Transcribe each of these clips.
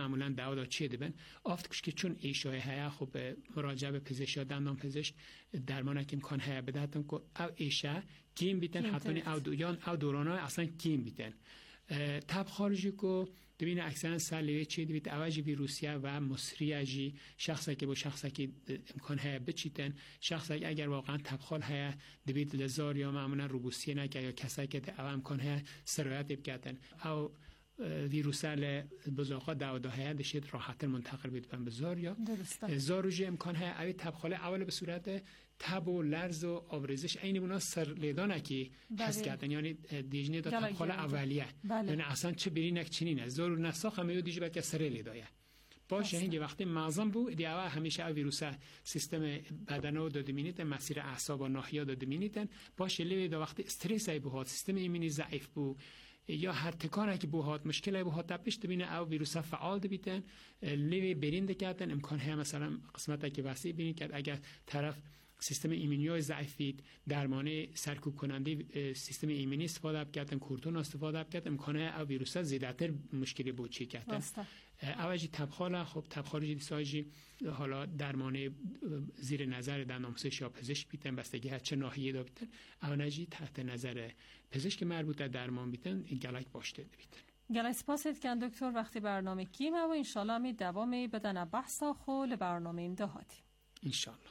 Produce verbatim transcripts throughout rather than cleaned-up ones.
معمولا دعوا چه دبن افت کش که چون ایشای هیا خب مراجعه به پزشک یا دندان پزشک درمان که امکان هیا بدهتن که او ایشا کیم بیتن حتی او دویان او دورانای اصلا کیم بیتن تب خارجی کو دوین اکثرا سالیه چی دوید اواج ویروسیا و مصریه جی شخصی که با شخصی که امکان هیا بچیتن شخصی اگر واقعا تبخال هیا دوید لزار یا معمولا روبوسیه نکه یا کسایی که او امکان هیا سرایت بکتن او ویروسال بزاقا دعوده هیا دشید راحتر منتقل بید بن بزار یا زاروجی امکان هیا اوی تبخال اول به صورت تب و لرز و آبریزش عین بنا سر لیدانه که حس کردن یعنی دیجنه دا تبخال اولیه یعنی اصلا چه برینک چنینه زارو نساخ همیو دیجی باید که سر لیدایه باشه هنگی وقتی معظم بود دیگه همیشه او ویروس سیستم بدنو داده مینیتن مسیر اعصاب و ناحیه داده مینیتن باشه لیوی دا وقتی استرس ای بهات سیستم ایمنی ضعیف بود یا هر تکانه که بهات مشکل ای بهات تپش دبینه او ویروس فعال دبیتن لیوی برینده کردن امکان های مثلا قسمت که وسیع بینید که اگر طرف سیستم ایمنی ضعیفید درمان سرکوب کننده سیستم ایمنی استفاده کردن کورتون استفاده کردن امکانه او ویروس زیادتر مشکلی بود چی کردن اوجی تبخال خب تبخال دیساجی حالا درمان زیر نظر دندانپزشک یا پزشک بیتن بستگی هر چه ناحیه دا بیتن اونجی تحت نظر پزشک مربوط در درمان بیتن این گلک باشته بیتن گلای سپاسید کن دکتر وقتی برنامه کیمه و انشالله می دوامی بدن بحثا خول برنامه این دهاتی انشالله.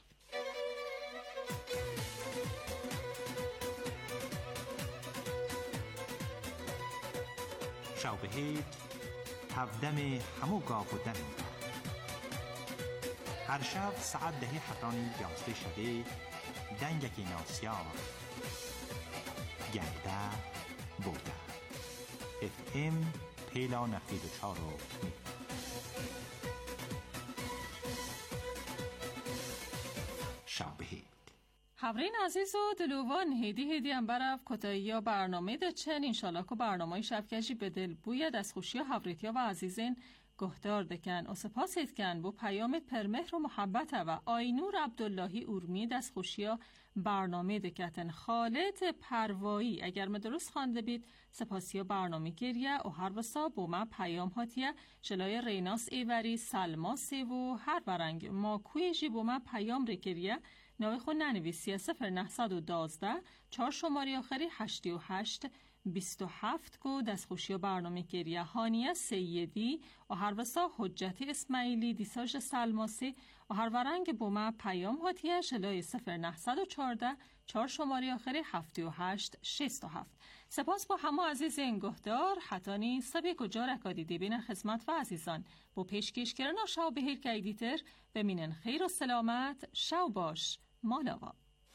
شاوبهید هفدم همو گاف و دم هر شب ساعت دهی حرانی یازده شده دنگکی ناسیار گرده بوده اف ام پیلا نفید و چارو می شاوبهید حبرین عزیز و دلوان هیدی هیدی هم برف کتایی یا برنامه ده چن انشالله که برنامه شبکشی به دل بوید از خوشی حبریتی و عزیزین گهدار دکن و سپاس کن بو پیام پرمهر و محبت و آینور عبداللهی اورمید از خوشی برنامه دکتن خالد پروایی اگر من درست خوانده بید سپاسی برنامه گریه و هر وسا بو من پیام هاتیه شلای ریناس ایوری سلماسی و هر برنگ ما کویجی بو من پیام ریکریه نوی خود ننویسیه صفر نهصد و دازده چهار شماری آخری هشتی و هشت بیست و هفت گو دستخوشی و برنامه گریه هانیه سیدی و هر وسا حجت اسماعیلی دیساج سلماسی و هر ورنگ بومه پیام هاتیه شلای صفر نهصد و چارده چهار شماری آخری هفتی و هشت شست و هفت. سپاس با همه عزیز این گهدار حتانی سبی کجا رکادی دیبین خدمت و عزیزان با پیشکش کردن شاو بهیر که ایدیتر بمینن خیر و سلامت شاو باش مالاوا.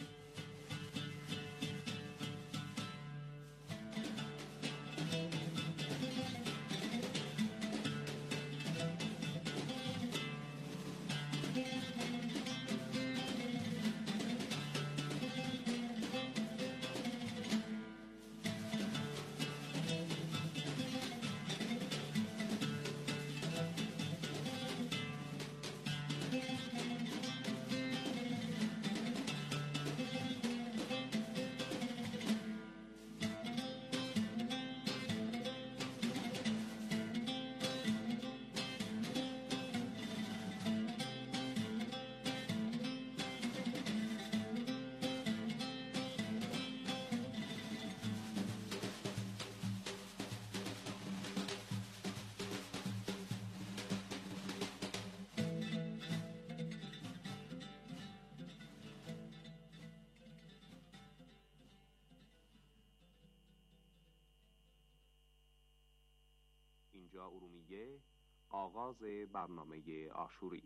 اینجا ارومیه آغاز برنامه عاشوری.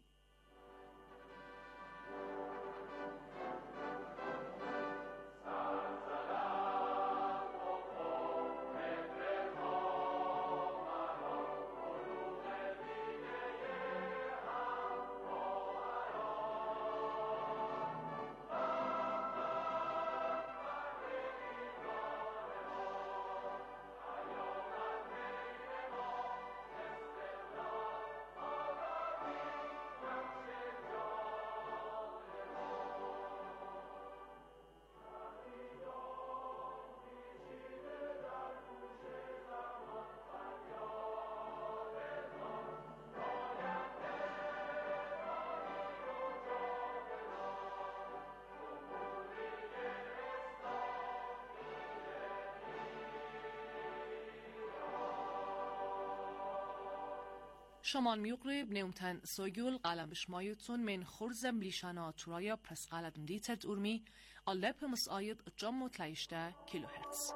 شمال ميقرب نيومتن سويقول قلم بشمايوتون من خرزم ليشانا ترايا برس قلد مديتت أرمي اللب مسايد جمو تلايشتا كيلو هرتز.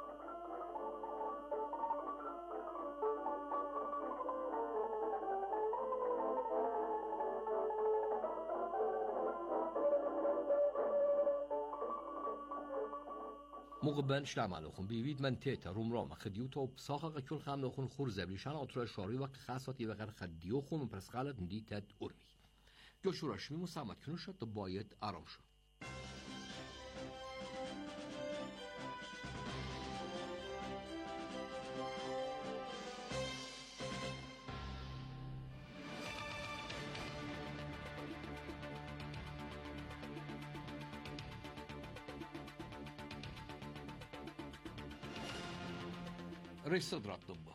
مقبن شلام عليكم بيويد من تيتا روم رام خديوتو بساقة كل خام نخون خورزة بليشان أطرا شاري وقت خاصتي وغير خديو خون وبرس غالت نديتت أرمي جو شوراشمي مسامت كنوشة طبايت آرامشو رئيس صدر الطب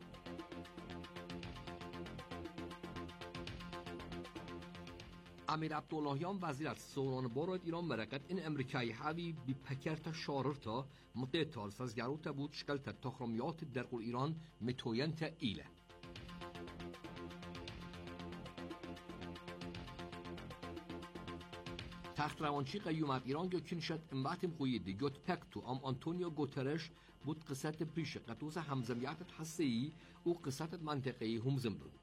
امیر عبداللهیان وزیر از سوران بارد ایران مرقت این امریکایی حوی بی پکرت شاررتا مدتال سازگروتا بود شکلت تخرمیات در قول ایران متوینت ایله تخت روانچی قیومت ایران گو کنشد امباتم خویدی گوت پکتو ام آنتونیو گوترش بود قصت پریش قطوز همزمیت حسیی و قصت منطقهی همزم بود.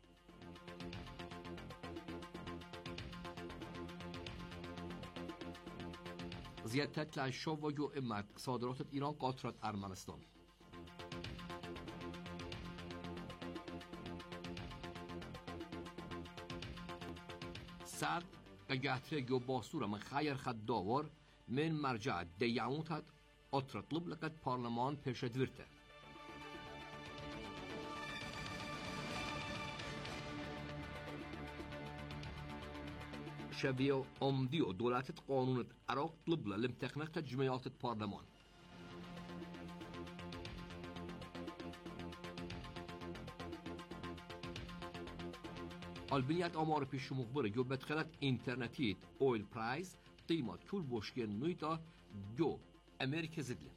زیادت لعشا و یو امت صادرات ایران قاطرات ارمنستان. سر قجاتر جو باسورة من خير خد داور من مرجع ديعونتها أطرطلب لقد برلمان بيشدورته شبيه أمديو دولة قانون العراق طلب لامتخنقة جمعيات البرلمان البنيات آمار پیش مخبره جو بدخلت اینترنتیت اویل پرایس قیمت کل بوشکن نویتا جو امریکا زدلی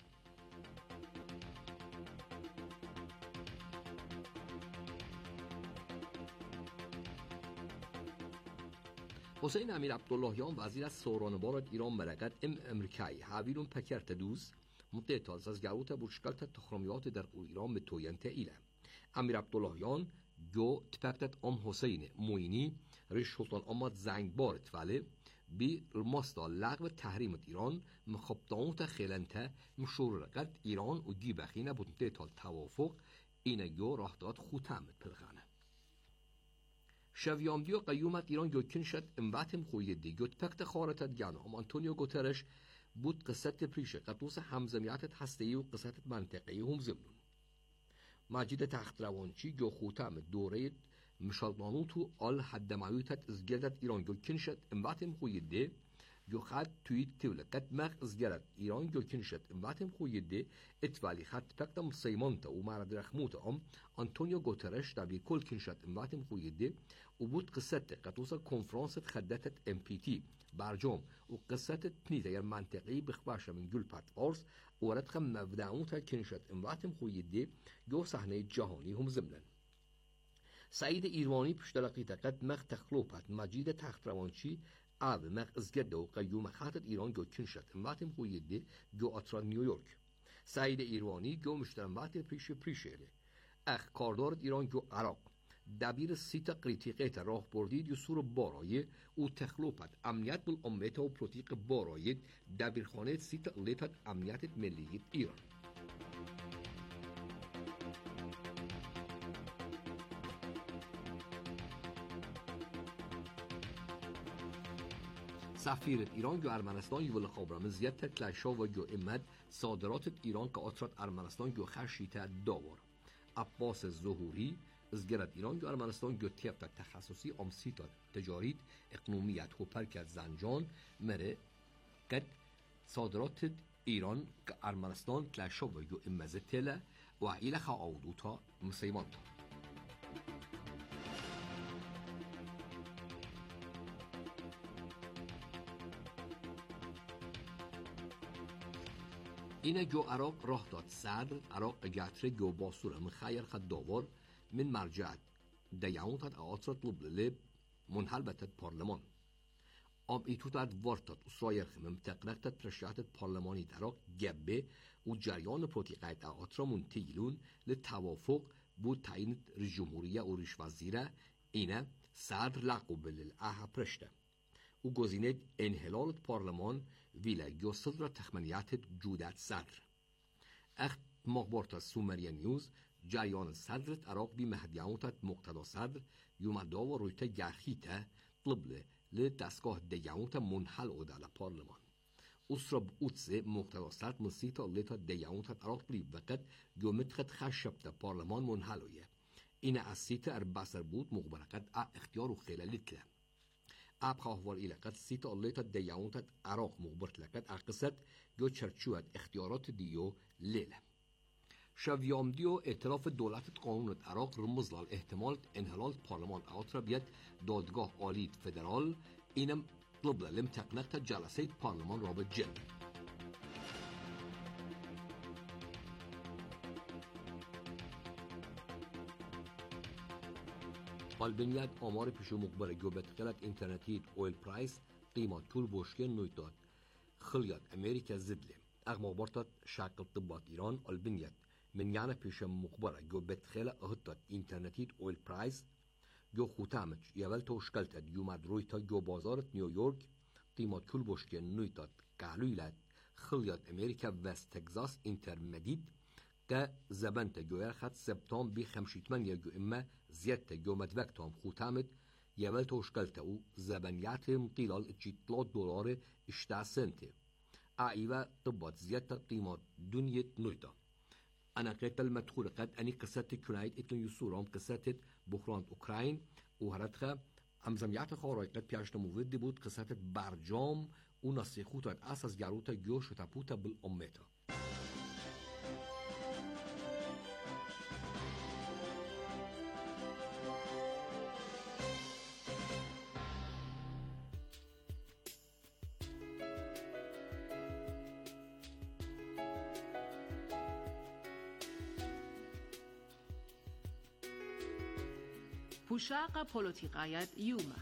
حسین امیر عبداللهیان وزیر از سوران بارد ایران مرقت ام امریکایی حاویلون پکرت دوز مدتال از گروت بوشکلت تخرمیات در ایران به توینت ایله امیر عبداللهیان جو تفقدت ام حسین موینی رئیس سلطان آمد زنگ بارد ولی بی الماستا لغو تحریم ایران مخبطانوت خیلنته مشور قد ایران و دی بخینه بودنده تال توافق اینه جو راه داد خوتم پلغانه شویام دیو قیومت ایران جو کنشد امواتم خوی دی جو تفقد خارتت گانه ام آنتونیو گوترش بود قصت پریشه قطوس همزمیتت هستهی و قصت منطقهی هم زمنون مجید تخت روانچی جو خوتم دوره مشالدانوتو آل حد معیوتت ازگردت ایران جو کنشد امواتم خوی دی جو خد تویت تولد قد مغ ازگرد ایران جو کنشد امواتم خوی دی اتوالی خد تقدم سیمانتا و مرد رخموتا ام آنتونیو گوترش دبی کل کنشد امواتم خوی دی و بود قصت قطوس کنفرانست خدتت ام پی تی برجام و قصت تنیزه یر منطقی بخباش من گل پت فارس ورد خم مبدعوتا کنشد امواتم خوی دی جو صحنه جهانی هم زمنن سعید ایروانی پشترقی تقد مغ تخلوپت مجید تخت روانچی آب مغ ازگرده و قیوم خاطر ایران جو کنشد امواتم خوی دی جو اطرا نیویورک سعید ایروانی جو مشترمات پریش پریشیره اخ کاردار ایران جو عراق دبیر سیتا قریتیقیت راه بردید یو سور بارایی او تخلوپت امنیت بل امت و پروتیق بارایی دبیرخانه سیتا لیتت امنیت ملیت ایران سفیر ایران جو ارمنستان یو لخابرام زیادت کلاشا و جو امد صادرات ایران که اطرات ارمنستان جو خرشیت داور عباس ظهوری ازگرد ایران جو ارمنستان جو تیبت تخصصی امسیتا تجارید اقنومیت و پرکت زنجان مره قد صادرات ایران که ارمنستان کلاشا و جو امزه تله و ایله خواهدوتا مسیمانتا اینه جو عراق راه داد صدر عراق گتره جو باسوره من خیر خد داور من مرجع ديعونتت أعطت طلب للب منحلبتت برلمان ام ایتوتت وارتت اسرائیل خمم تقنقتت پرشیاتت پارلمانی دراق گبه و جریان پروتیقایت اعاطرا منتیلون لتوافق بود تعیین جمهوریه و ریش وزیره اینه صدر لقب للعه پرشته و گزینه انحلال پارلمان ویله گوصل را تخمنیت جودت صدر اخت مخبارت سومریا نیوز جریان صدرت عراق بی مهدیانتت مقتدا صدر یومدا و رویت گرخیته طلب لدستگاه دیانت منحل او در پارلمان اسرب اوتسه مقتدا صدر مسیتا لیتا دیانت عراق بلی وقت گومتخت خشبت پارلمان منحلویه این از سیت ارباسر بود مقبرقت اختیار و خیلالیت له اب خواهوار ایلقت سیتا لیتا دیانت عراق مقبرت لقت اقصد گو چرچوت اختیارات دیو لیله شویام دیو اعتراف دولت قانون عراق رمز لال احتمال انحلال پارلمان اعاطرا بیاد دادگاه عالی فدرال اینم طلب لم تقنقت جلسه پارلمان را به جل البنیاد آمار پیشو مقبر گوبت خلت اینترنتی اویل پرایس قیمت طول بوشکن نویتاد خلیات امریکا زدله اغما بارتاد شکل طبات ایران البنیاد من یعنی پیش مقبره جو بتخیل اهتاد اینترنتیت اویل پرایس جو خوتامج یول توشکلتد یومد رویتا جو بازارت نیویورک قیمت کل بوشکه نویتاد قالویلت خلیات امریکا وست تگزاس اینترمدید که زبنت جو خد سبتام بی خمشیت من یا جو اما زیادت جو مدوکتام خوتامد یول توشکلت او زبنیات مطیلال اجیتلات دولار اشتع سنته اعیوه طبات زیادت قیمت دنیت نویتا أنا قتل مدخول قد أني قصة كنايت إتن يسورام قصة بحران أوكراين وهرتها أم زميات خاراي قد بياشنا مفيد بود قصة برجام ونصيخوتا أساس جاروتا جوش وتابوتا بالأمتا پوشاق پولوتیقایت یوما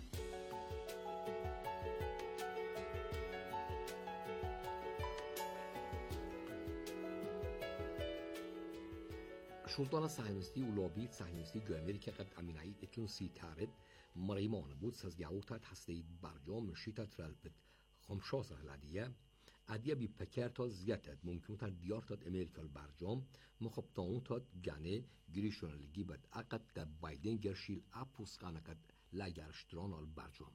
شلطان صهيونستي ولوبيت صهيونستي جو أمريكا قد أمينعيد إتلون سي تارد مريمان بود سازجاوتات حسيد برجام مشيتا ترالبت خمشاصر العدية عدية بي بكارتا زيادت ممكنتا ديارتات أمريكا البرجام مخبطانوتات جاني گریشون لگی بد عقد که بایدن گرشیل اپوس قانقد لگرشتران البرجام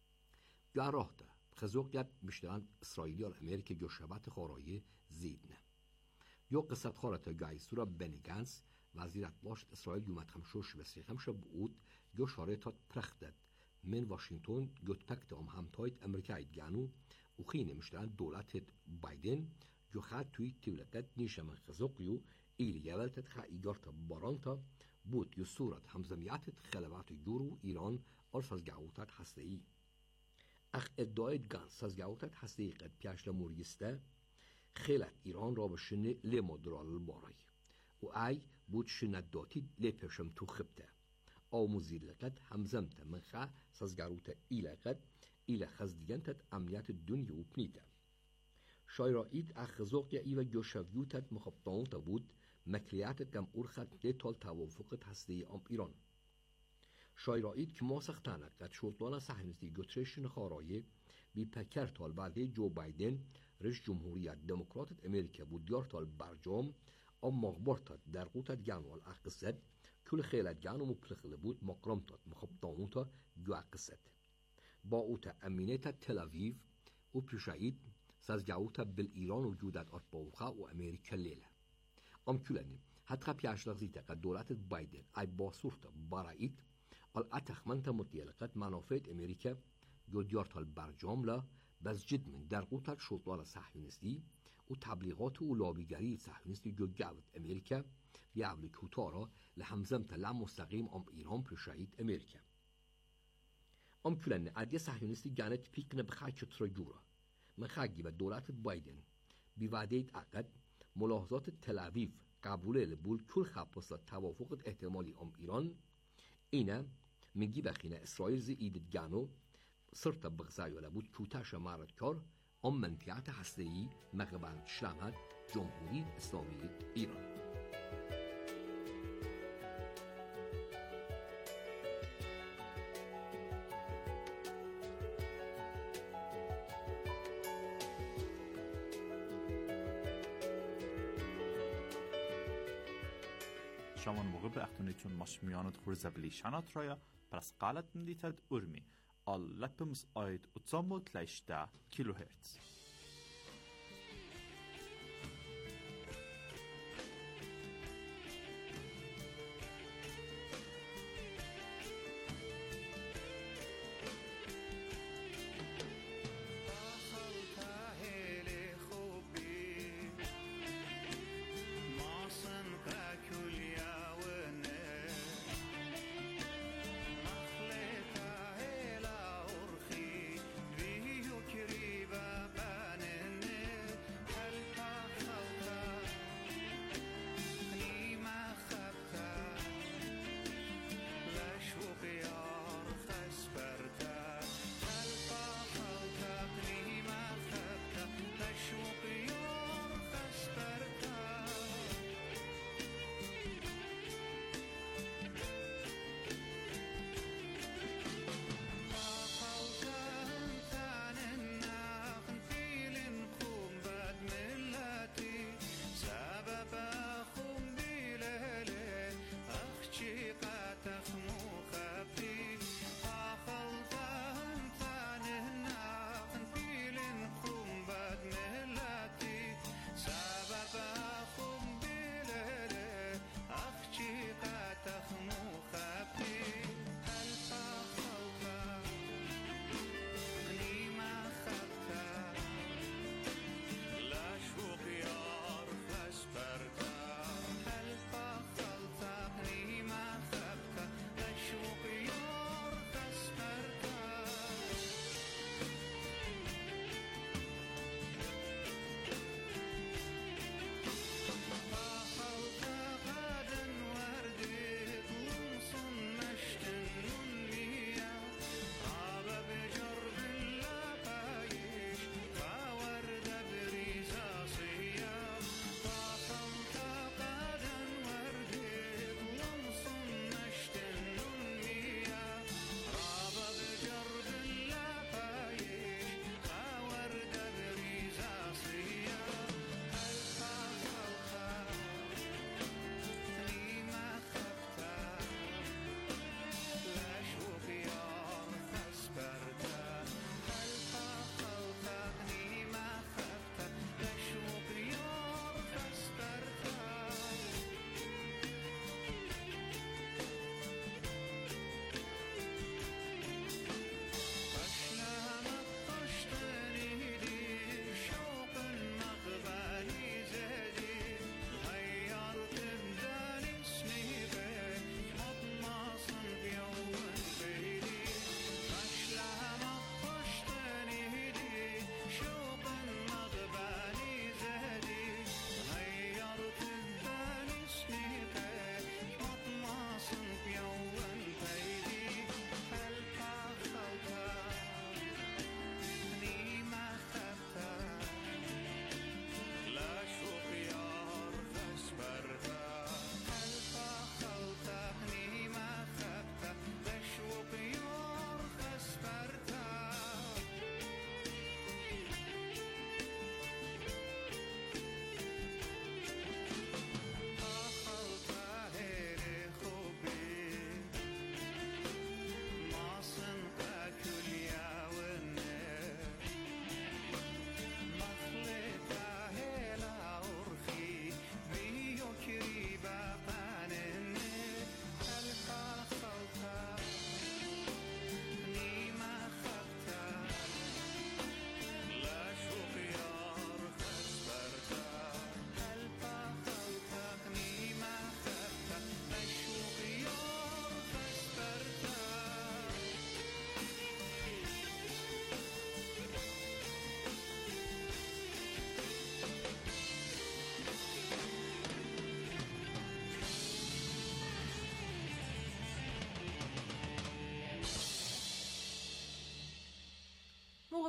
یا راه ده خزوقیت مشتران اسرائیلی الامریکا جو شبات خارایی زیدنه یا قصت خارت گای سورا بنی گانس وزیرت باشد اسرائیل یومد خمشوش بسری خمش بود جو شارطات پرختد من واشنطن جو تکت ام همتایت امریکایت گانو و خینه مشتران دولت بایدن جو خد توی تولدت نیشه من خزوقیو ایلی یولتت خا ایگارتا بارانتا بود یو صورت همزمیاتت خلوات جورو ایران ارس از گعوتت هسته ای اخ ادعایت گانس از گعوتت هسته ای قد پیاش لموریسته خیلت ایران را بشنه لمدرال البارای و ای بود شنداتی لپشم تو خبته او مزید لقد همزمت من خا سازگاروتا ایله قد ایله خزدیگنتت امنیت دنیا و پنیته شایرائید اخزوق یا ایوه گوشویوتت مخبطانوتا بود مکلیات کم ارخت لیتال توافقت هسته ام ایران شایرائید که ما سختانه قد شلطان صهیونیستی گوترشن خارایه بی پکر تال بعده جو بایدن رش جمهوریت دموکراتت امریکا بود دیارتال برجام ام مغبارتت در قوتت گانوال اقصد کل خیلت گانو مپلخل بود مقرمتت مخبطانوتا جو اقصد با اوتا امینیت تل اویو و پیشایید سازجاوتا بالإيران وجودت أطبوخا وأمريكا الليلة أم كلاني حتى بياشلغ زيتا قد دولة بايدن أي باصورتا بارايت الأتخ منتا مطيلقات منافات أمريكا جو ديارتا البرجام لا بس جد من درقوتا شلطان صهيونستي وتبليغات ولابيگري صهيونستي جو جاوت أمريكا بيعمل كوتارا لحمزمتا لا مستقيم أم إيران بشايد أمريكا أم كلاني عدية صهيونستي جانت بيكنا بخايش ترجورا من خاگی و دولت بایدن بی وعده عقد ملاحظات تل اویو قبول لبول کل خب پس توافق احتمالی ام ایران اینا میگی بخینه اسرائیل زی ایدت گانو صرت بغزای ولا بود کوتاش مارد کار ام منطقه هسته‌ای مغرب شلمت جمهوری اسلامی ایران. شامان موقع به اختونیتون ماش میانت خورزه بلیشانات رایا پرس قالت ندیتد ارمی آل لپمز آید اتزاموت لیشته کیلو هرتز. Baba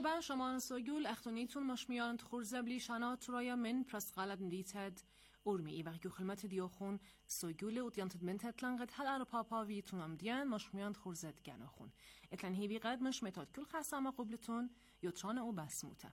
موقع شما سوگول اختونیتون مشمیان خورزه بلیشانات رایا من پرس غالب ندیتد ارمی ای وقتی خدمت دیوخون سوگول و دیانت من تطلنقت هل ار پاپا ویتون ام دیان مشمیان خورزه گناخون اتلن هیوی قد مش متاد کل خسامه قبلتون یوتران او بسموته.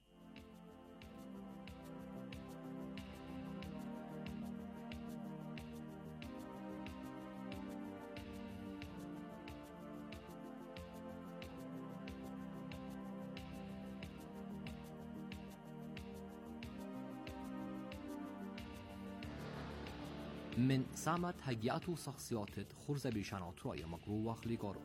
من سامت هجيات وشخصيات خرزة بيشانات رأي مقروة لقارو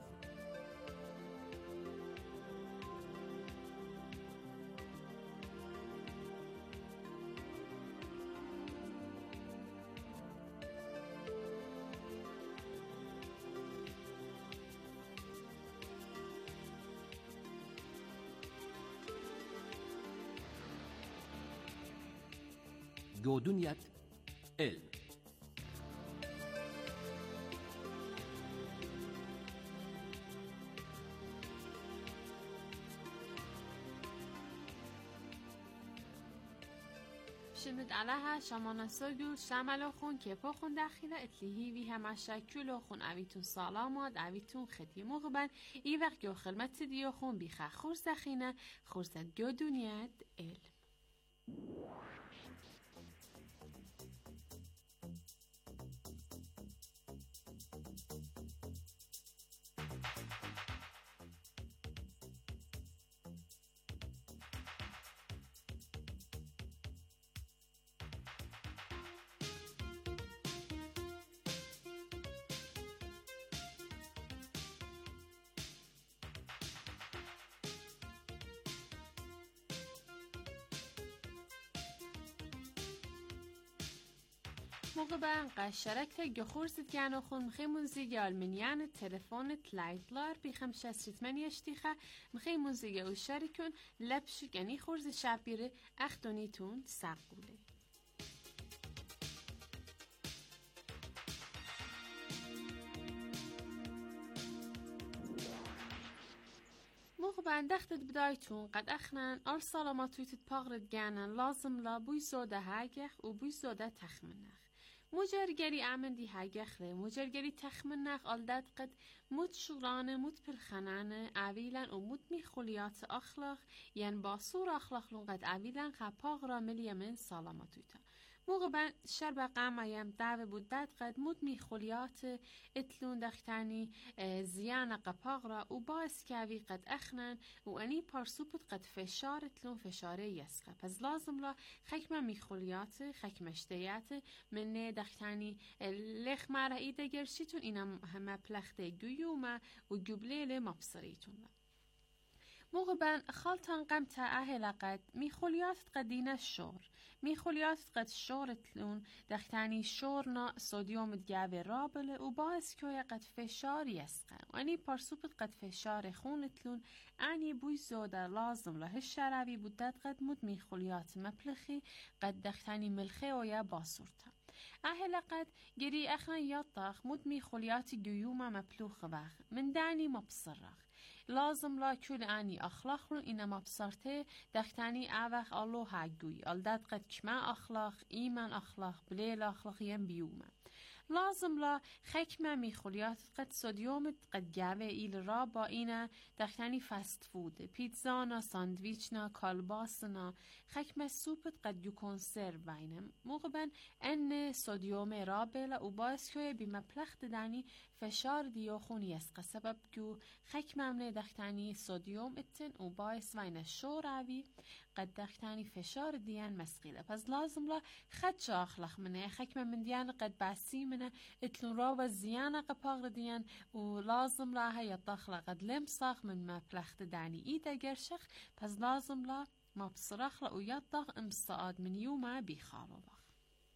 جو دنيا ال شمد عليها شمانا سوگول شملو خون كيبو خون داخله اتليهي وي هما شكلو خون اويتون سالامات اويتون ختي مغبن اي وقت جو خلمت ديو خون بيخا خورز دخينه خورزت جو دنيات ال موقع بان قشركت جخورزت جانو خون مخي موزيجا المنيان تلفون تلايدلار بخمسة ستمانية اشتيخة مخي موزيجا وشاركون لبشك يعني خورز شابيري اختونيتون ساقولي موقع دختت بدايتون قد اخنان ار سالاماتويت باغرد جانن لازم لا بوي سودا هاجخ و بوي سودا تخمنخ مجرگری عمندی هاگخره مجرگری تخمنخ آلداد قد مد شورانه مد پلخنانه اویلن و مد میخولیات اخلاق ین باسور اخلاق لون قد اویلن خپاغ را ملی من سالاماتویتا موقع بن شرب قامایم دعوه بود داد قد مد میخولیات اتلون دختانی زیان قپاغ را و باعث کهوی قد اخنن و انی پارسوپت قد فشار اتلون فشاره یسخه پس لازم لا خکم میخولیات خکمشتیات من دختانی لخ مرا ایده گرشیتون اینم همه پلخته گیومه و گبلیل مبصریتون موقع بن خالتان قمت اهل قد میخولیات قدینه شور میخولیات قد شورتلون دختانی شورنا سودیوم دگاوه رابله و باعث که قد فشار یسقه و انی پارسوبت قد فشار خونتلون انی بوی زوده لازم له شراوی بودت قد مد میخولیات مپلخی قد دختانی ملخه و یا باسورتا اهل قد گری اخنا یاطاخ مد میخولیات گیوما مپلوخ وخ من دانی مبصرخ لازم لا کل آنی اخلاق رو اینما بسرته دختانی اوخ آلو هاگوی آلداد قد کما اخلاق ایمان اخلاق بلیل اخلاق یم بیومه لازم لا خکمه میخولیات قد سودیوم قد گاوه ایل را با اینه دختانی فست فود پیتزانا ساندویچنا کالباسنا خکمه سوپت قد جو کنسرو باینه موقبن ان سودیوم را بلا و باعث که بی مپلخت دانی فشار دیو خونی است سبب جو خکمه امنه دختانی سودیوم اتن و باعث واینه شوراوی قد دختانی فشار دیان مسقیله پس لازم لا خدش اخلاق منه خکمه من دیان قد باسی منه اتلون را و زیانه قپاغ دیان و لازم لا هیا تخلق قد لمساخ من ما پلخت دانی ایده گرشخ پس لازم لا ما بصرخ لا و یطاق امستعاد من یوما بیخالو بخ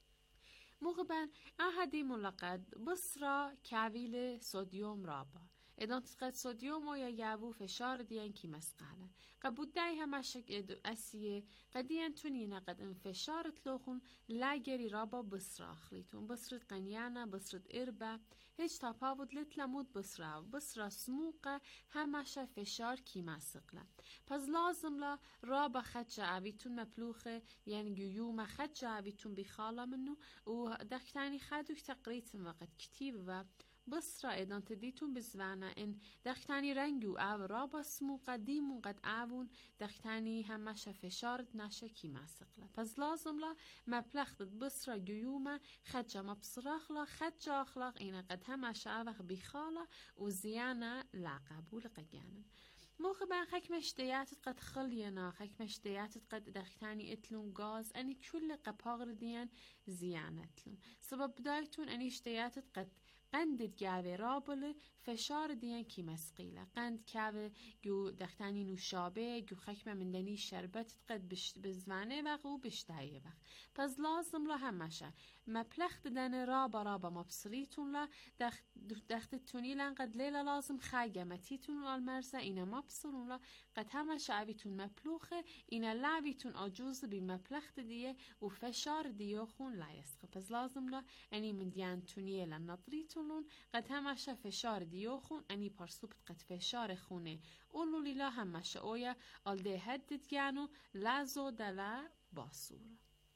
مغبن احدی ملقد بصرا کاویل سودیوم رابا ادان تقد صوديوم ويا يابو فشار ديان كي مسقالة قبود داي هماشك ادو أسيه قديان تونينا قد انفشار تلوخون لاجري رابا بصرة أخليتون بصرة قنيانا بصرة إربا هيج تاباود لتلمود بصرة بصرة سموقة هماشا فشار كي مسقلة پس لازم لا رابا خدجة عبيتون مبلوخة يعني جيوما خدجة عبيتون بخالة منو ودكتاني خدوك تقريتن وقت كتيب و بصرة ايدان تديتون بزوانا ان دختاني رنگو او رابا سموقا ديمون قد اوون دختاني همشا فشارت نشه كي مسقله پس لازم لا مبلخت بصرة جيوما خدجا مبصراخلا خدجا اخلاق اينا قد همشا اوخ بخالا و زيانا لا قبول قجانا موقع بان حكم اشتياتت قد خلينا حكم اشتياتت قد دختاني اتلون غاز اني كل قباغر ديان زيانتلون سبب بدايتون اني اشتياتت قد قند جاوه رابل فشار دیان کی مسقیله قند کاوه جو دختانی نوشابه جو خکمه مندنی شربت قد بزمانه وقت و بشتایه وقت پس لازم لا همشه مپلخت دن رابا رابا مبصریتون لا دخت دختتونی لن قد لیلا لازم خاگمتیتون المرزه اینا مبصرون لا قد همشه عویتون مپلوخه اینا لعویتون آجوز بی مپلخت دیه و فشار دیو خون لایسخه پس لازم لا اینی من دیان تونیه لن نطریتون قد همشه فشار دیو خون اینی پرسوبت قد فشار خونه اولو لیلا همشه اویا آل ده هدد گانو لازو دلا باسور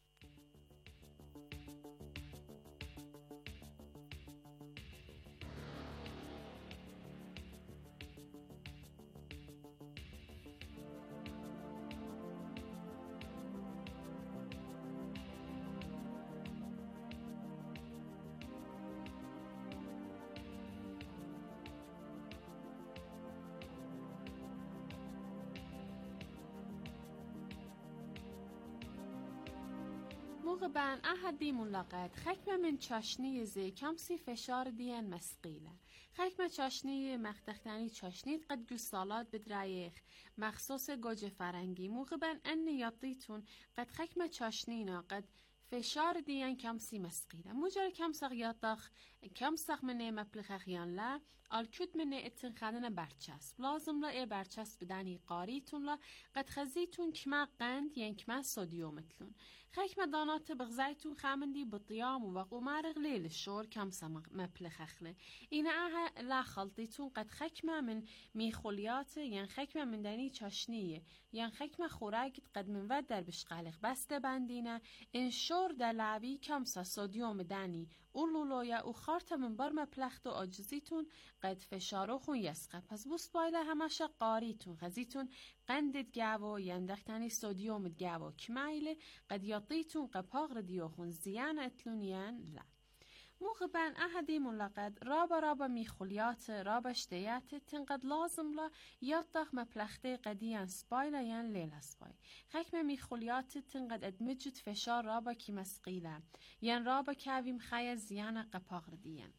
موقع بان احدی ملاقات خکمه من چاشنی زی کمسی فشار دیان مسقیله خکمه چاشنی مختختانی چاشنید قد گو سالات بدرایخ مخصوص گوجه فرنگی موقع بان ان یاطیتون قد خکمه چاشنینا قد فشار دیان کمسی مسقیله مجر کمسق یاطخ کمسق منه مپلخخیان لا الکود منه اتن خدن برچسب لازم لا ای برچسب بدنی قاریتون لا قد خزیتون کما قند یعنی کما صودیومتلون خکم دانات بغزایتون خامندی بطیام و قمارغ لیل الشور کمسا مپلخخله این اه لا خلطیتون قد خکمه من میخولیات یعنی خکمه من دنی چاشنیه یعنی خکمه خوراکت قد من ود در بشقالق بسته بندینه این شور دلاوی کمسا صودیوم دنی اولولویا و خارت من بر مپلخت و آجزیتون قد فشارو خون یسقه پس بوست بایله همشه قاریتون خزیتون قندت گاو یندختانی صودیومت گاو کمایله قد یاطیتون قپاغر دیوخون زیان اتلونیان لا موقع بان احدی ملاقات رابا رابا میخولیات رابا اشتیات تنقد لازم لا یاطخ مپلخته قدیان سپایلا ین لیلا سپای خکم میخولیات تنقد ادمجد فشار رابا کی مسقیله ین رابا کاویم خیا زیان قپاغر دیان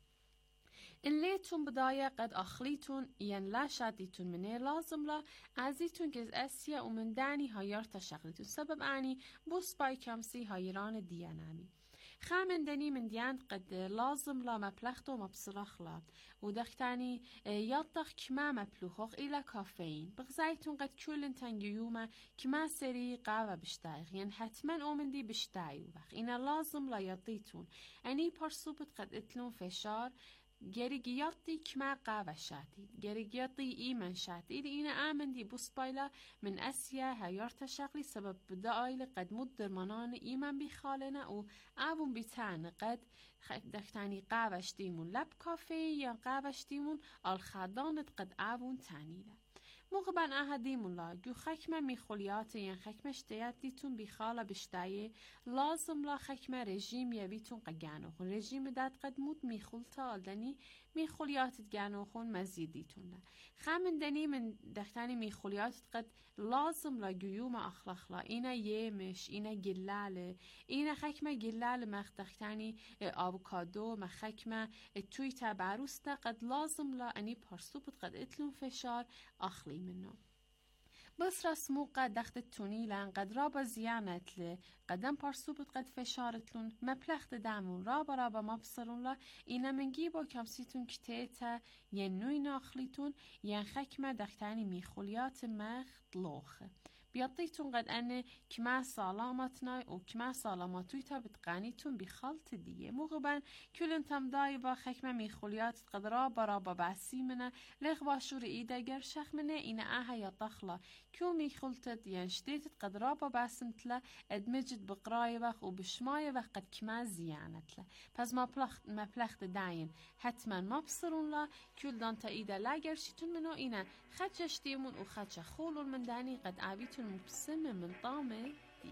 إن ليتون بداية قد أخليتون ين لا شاديتون مني لازم لا عزيتون كز أسيا ومن داني هايرتا شغلتون سبب أني بوس باي كمسي هايران ديانامي خامن دني من ديان قد لازم لا مبلغتو مبصرخ لا ودختاني يطخ كما مبلوخوخ إلى كافيين بغزايتون قد كلن تنجيوما كما سري قاوة بشتايغ ين حتما أومن دي بشتايو بخ إنا لازم لا يطيتون أني برسوبت قد اتلون فشار گریگیاتی کما قاوه شاتید گریگیاتی ایمن شاتید این آمن دی بوسپایلا من اسیا هیارت شغلی سبب بدایل قد مدر منان ایمن بخالنا و آبون بیتان قد دختانی قاوش دیمون لب کافی یا قاوش دیمون الخدانت قد آبون تانیله موقع بان احدیمون لا جو خکمه میخولیات ین خکمه اشتیات دیتون بخاله بشتایه لازم لا خکمه رژیم یویتون قگانو خون رژیم داد قد مود میخولتا آلدنی میخولیاتت گانو خون مزیدیتون لا خامن دنی من دختانی میخولیاتت قد لازم لا گیوم اخلاق لا اینا یمش اینا گلاله اینا خکمه گلاله مخ دختانی آوکادو مخ خکمه توی تبعروستا قد لازم لا انی پرسوبت قد اتلون فشار اخلی منو بس رسمو قد دخت تونیلن قد را با زیانتله قدم پارسوبت قد فشارتلون مپلخت دمون را با را با مبصرون لا اینا منگی با کمسیتون کتیتا ین نوی ناخلیتون ین خکمه دختانی میخولیات مخت لوخه بیاطیتون قد انه کما سلامتنای و کما سلامتوی تا بتقانیتون بخالت دیه مغبن کلن تم دای با خکمه میخولیات قد را برا با بحثی منه لغ باشور ایده گر شخ منه اینه آها یا تخلا کیو میخولتت ین شدیتت قد را با بحثمتلا ادمجد بقرای وقت و بشمای وقت قد کما زیانتلا پس ما پلخت ما پلخت داین حتما ما بصرون لا کل دان تا ایده لگر شیتون منو اینه خدش دیمون و خدش خولون من دانی قد عبیتون مبسم من طامه دی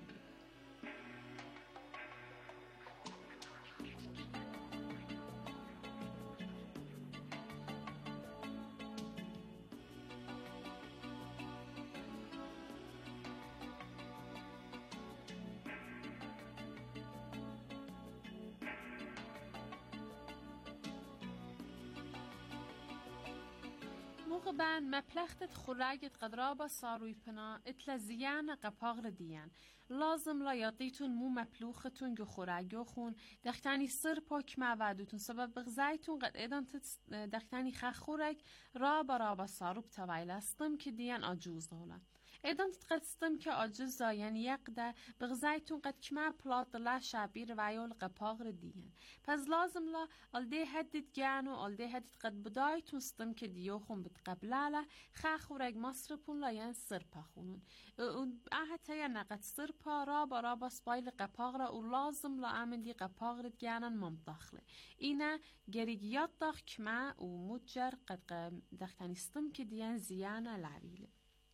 مغبن مپلختت خوراگت قدرابا ساروی پنا اتلا زیان قپاغر دیان لازم لا یاطیتون مو مپلوختون گو خوراگو خون دختانی سر پاک معودتون سبب بغزایتون قد ایدان دختانی خخ خورگ را برابا ساروب توایل استم که دیان آجوز دولا ایدان تتقدستم که آجوز زاین یقده بغزایتون قد کما پلات لا شابیر ویول قپاغر دیان پس لازم لا الده هدید گانو الده هدید قد بدایتون ستم که دیو خون بتقبلاله خخ خورگ مصرپون لا ین سر پخونون احتا یا نقد سر پا را برابا سپایل قپاغر و لازم لا امندی قپاغر گانن ممتخله اینا گریگیات داخ کما و مجر قد دختانی ستم که دیان زیان لعویله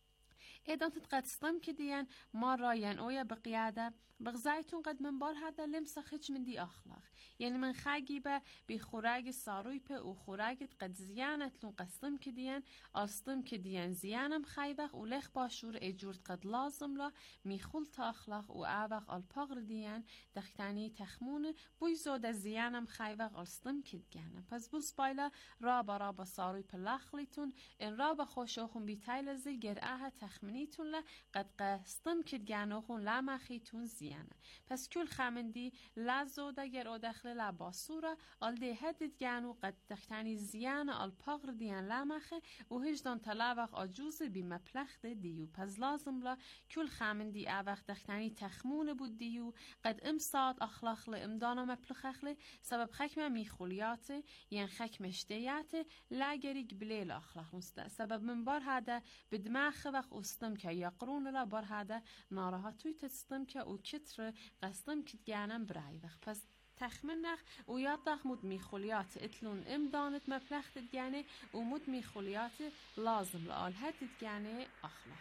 ایدان تتقدستم که دیان ما راین اویا بقیاده بغزایتون قد من بار هده لمسا خچ من دی اخلاق یعنی من خاگی به بی خوراگ ساروی په و خوراگت قد زیانتلون قستم که دیان آستم که دیان زیانم خیوخ و لخ باشور ایجورت قد لازم لا میخول تا اخلاق و اوخ الپاغر دیان دختانی تخمون بوی زود زیانم خیوخ آستم که دیانم پس بوس بایلا را با را با ساروی په لخلیتون این را با خوشوخون بی تایلزی گر اه تخمنیتون لا قد قستم که دیانوخون لامخیتون زیانم پس کل خمندی لازو دگر او داخل لباسورا آل ده هدید گانو قد دختانی زیان آل پاغر دیان لامخه و هجدان تلاوخ آجوز بی مپلخت دیو پس لازم لا کل خمندی اوخ دختانی تخمون بود دیو قد امساد اخلاق امدانا مپلخخله سبب خکم میخولیات ین خکم اشتیات لاگری گبلیل اخلاق مسته سبب من بار هاده بدماغ وقت استم که یقرون لا بار هاده نارها توی تستم که او کتر قستم کت گانم برای وقت پس تخمنخ و یا تخمود میخولیات اتلون امدانت مپلخت دیانه و مود میخولیات لازم لآل هدید دیانه اخلاق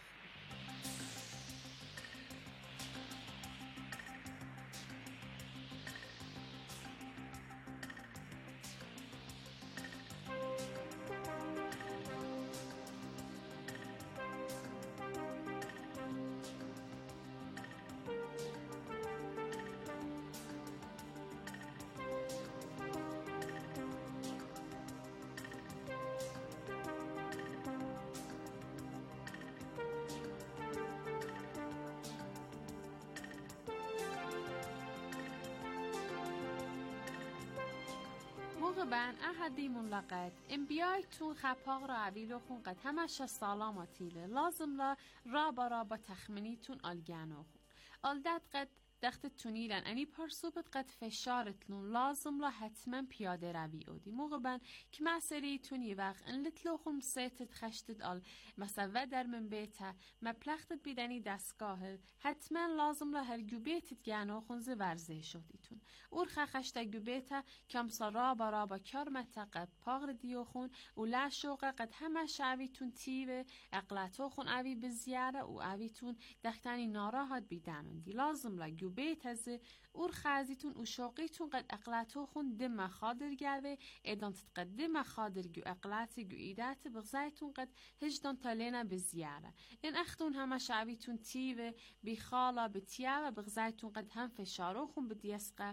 مغبن احدی ملقد ام بیایتون خپاق را عویلو خون قد همش سلامتیله لازم لا را برا با تخمینیتون آلگانو خون آلدت قد دخت تونیلن انی پرسوبت قد فشارتلون لازم لا حتما پیاده روی اودی مغبن که مسئله تونی وقت ان لتلو خون سیتت خشتت آل مثلا در من بیتا مپلختت بیدنی دستگاه حتما لازم لا هر گوبیتت گانو خونز ورزه شدیتون اور خخشت گوبیتا کم سرا برا با کار متقد پاغر دیو خون و لا شوقه قد همه شعبیتون تیوه اقلاتو خون اوی بزیاره و اویتون دختانی ناراحت بیدنون دی لازم لا بیت از اور خازیتون و شوقیتون قد اقلاتو خون دم خادر گلوه ایدان تتقدم خادر گو اقلاتی گو ایدات بغزایتون قد هجدان تالینا بزیاره این اختون همه شعبیتون تیوه بی خالا بتیاوه بغزایتون قد هم فشارو خون بدیسقه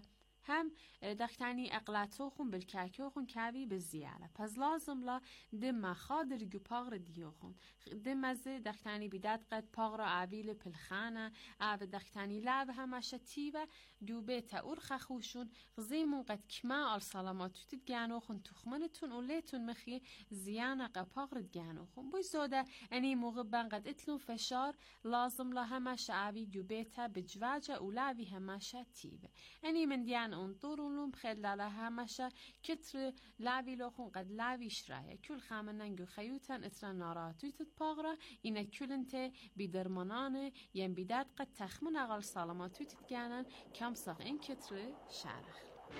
هم دختانی اقلاتو خون بالکاکو خون کاوی بزیاره پس لازم لا دم خادر جو پاغر دیو خون دم از دختانی بیداد قد پاغر عویل پلخانه آب دختانی لعب همشه تیبه دوبه تا اورخ خوشون غزیمون قد کما آل سلاماتو تدگانو خون تخمنتون و لیتون مخی زیانه قا پاغر دگانو خون بوی زوده اني مغبان قد اتلو فشار لازم لا همشه عوی دوبه تا بجواجه و لعبی همشه تیبه اني من دیان انطورون لوم بخير لالا همشه كتر لعبي لوخون قد لعبي شرايا كل خامننجو خيوتان اترا ناراتو تتباغرا إنا كل انت بدرمانانه ين بداد قد تخمن اغال سالماتو تتجانن كم صغ این كتر شارخ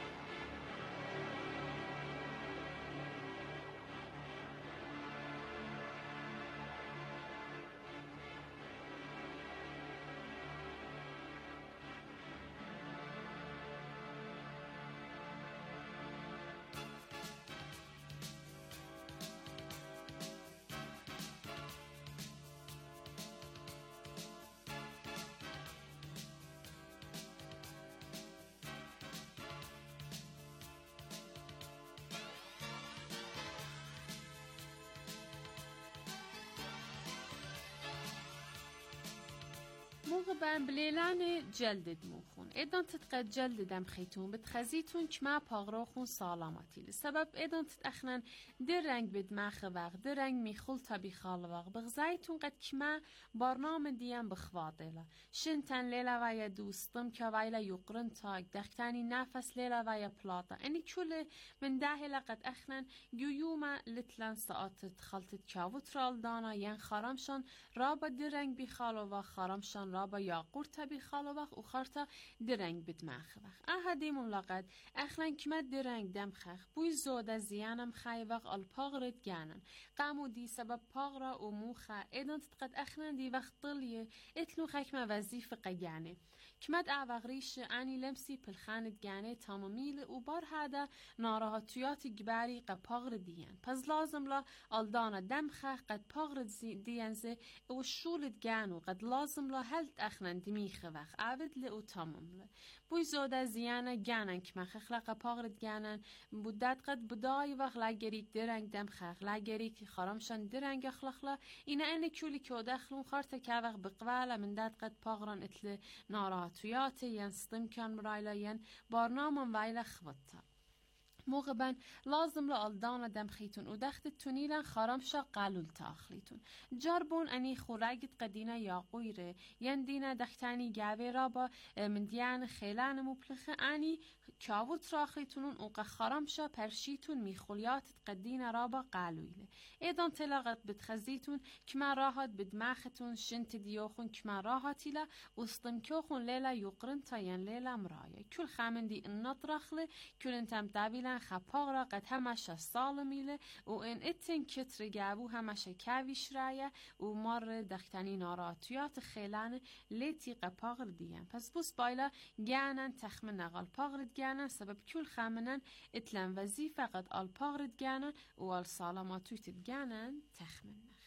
موقع بلیلان جلد موخون ادان تتقد جلد دم خیتون بتخزیتون کما پاغراخون سالاماتی لسبب ادان تتأخنن در رنگ بدماخ وقت در رنگ میخول تبی خال وقت بغزایتون قد کما برنامه دیم بخواطله شنتن لیلا ویا دوستم که ویلا یقرن تاگ دختانی نفس لیلا ویا پلاتا اینی کل من داهلا قد اخنن گیوما لتلان ساعت خلطت کاوت رال دانا ین خارمشان رابا در رنگ بخال و خارمشان رابا یاقور تبی خال وقت و خارتا درنگ بدماخ وقت احدی ملاقات اخلان کمت درنگ دم خخ بوی زوده زیانم خای وقت الپاغرت گانن قامو دی سبب پاغرا و موخا ایدان تتقد اخلان دی وقت طلیه اتلو خکم وظیف قیانه کمت اعوغریش انی لمسی پلخاند گانه تمامیل و بار هادا ناراحتیات گباری قد پاغر دیان پس لازم لا الدانا دم خخ قد پاغر دیانزه و شولت گانو قد لازم لا هلت اخلان دمیخ وقت عبد ل و تمام له بوی زوده زیانه گانن کما خخلق پاغرت گانن بودت قد بدای وقت لگریک درنگ دم خخ لگریک خارمشان درنگ اخلقلا اینا اینه کولی که دخلون خارت که وقت بقواله من دت قد پاغران اتل ناراحتیات ین ستم کن برایلا ین برنامه ویلا خبطه موقبا لازم لالدان دم خیتون و دخت تونیلن خارمشا قلول تاخلیتون جربون انی خوراگت قدینه یاقویره ین دینه دختانی گاوه را با من دیان خیلان مپلخه انی کاوت راخلیتونون و قخارمشا پرشیتون میخولیات قدینه را با قلویله ایدان تلاقت بتخزیتون کما راحت بدماختون شنت دیوخون کما راحتیلا استمکوخون لیلا یقرن تا ین لیلا مرایه کل خامندی انات راخله کل انتم دابیلن خپاغ را قد همش سالمیله و این اتن کتر گابو همش کاویش رایه و مار دختانی ناراتیات خیلان لیتی قپاغر دیان پس بوس بایلا گانن تخمن نقال پاغرد گانن سبب کل خامنن اتلن وظیفه قد آل پاغرد گانن و آل سالاماتویت گانن تخمن نخ